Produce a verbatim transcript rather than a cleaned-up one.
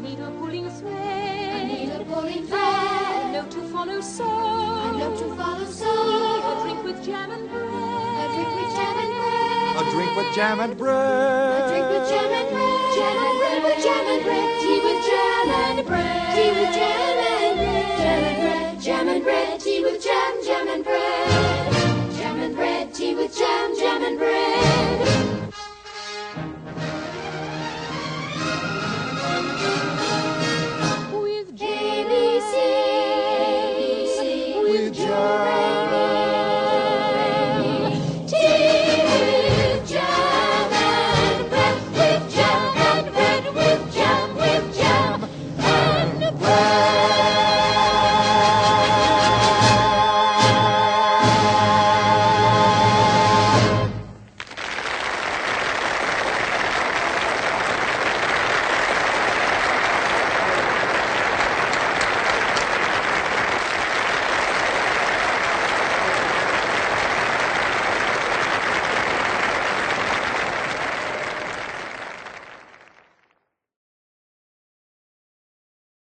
need a pulling thread. I need a pulling thread. A note to follow so. A note to follow so. A drink with jam and bread. A drink with jam and bread. A drink with jam and bread. A drink with jam and bread. Jam and bread with jam and bread. Tea with jam and bread. Tea with jam and bread. Jam and bread. Jam and bread. Tea with jam. Jam and bread. Jam and bread. Tea with jam. Jam and bread.